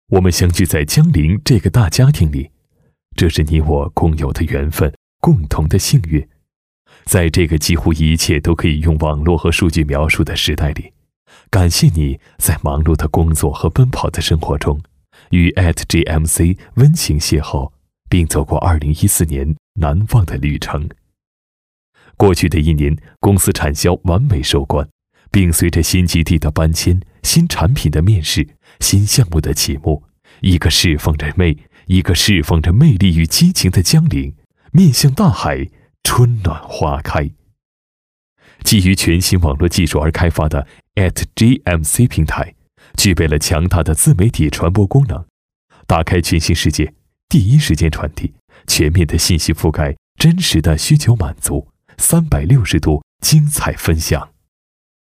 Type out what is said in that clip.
我们相聚在江陵这个大家庭里，这是你我共有的缘分，共同的幸运。在这个几乎一切都可以用网络和数据描述的时代里，感谢你在忙碌的工作和奔跑的生活中，与 @GMC 温情邂逅，并走过2014年难忘的旅程。过去的一年，公司产销完美收官，并随着新基地的搬迁、新产品的面世、新项目的启幕，一个释放着魅力与激情的江陵，面向大海，春暖花开。基于全新网络技术而开发的 @GMC 平台，具备了强大的自媒体传播功能，打开全新世界，第一时间传递，全面的信息覆盖，真实的需求满足，360度精彩分享。